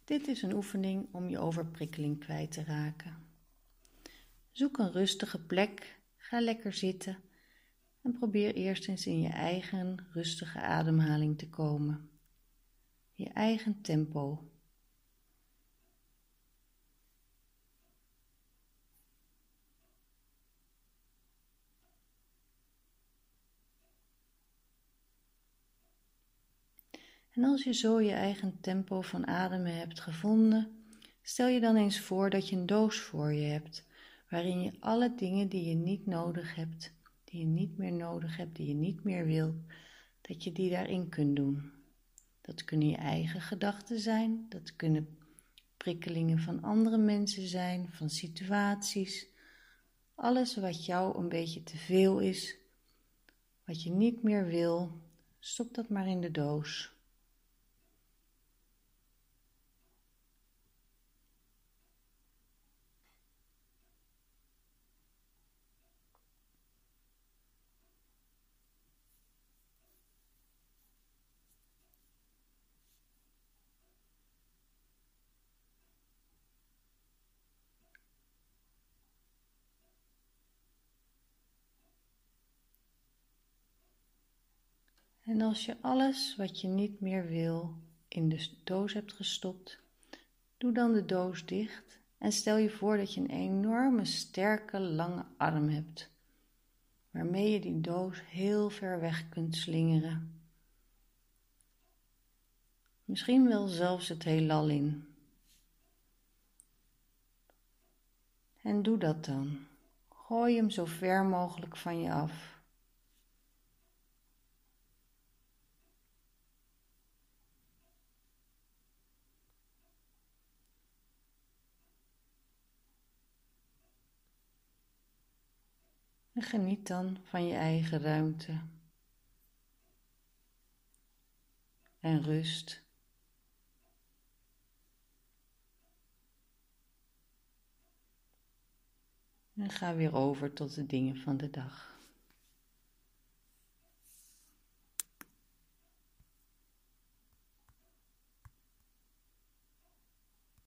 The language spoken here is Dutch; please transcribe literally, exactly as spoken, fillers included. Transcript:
Dit is een oefening om je overprikkeling kwijt te raken. Zoek een rustige plek, ga lekker zitten en probeer eerst eens in je eigen rustige ademhaling te komen. Je eigen tempo. En als je zo je eigen tempo van ademen hebt gevonden, stel je dan eens voor dat je een doos voor je hebt, waarin je alle dingen die je niet nodig hebt, die je niet meer nodig hebt, die je niet meer wil, dat je die daarin kunt doen. Dat kunnen je eigen gedachten zijn, dat kunnen prikkelingen van andere mensen zijn, van situaties. Alles wat jou een beetje te veel is, wat je niet meer wil, stop dat maar in de doos. En als je alles wat je niet meer wil in de doos hebt gestopt, doe dan de doos dicht en stel je voor dat je een enorme, sterke, lange arm hebt, waarmee je die doos heel ver weg kunt slingeren. Misschien wel zelfs het heelal in. En doe dat dan. Gooi hem zo ver mogelijk van je af. En geniet dan van je eigen ruimte en rust. En ga weer over tot de dingen van de dag.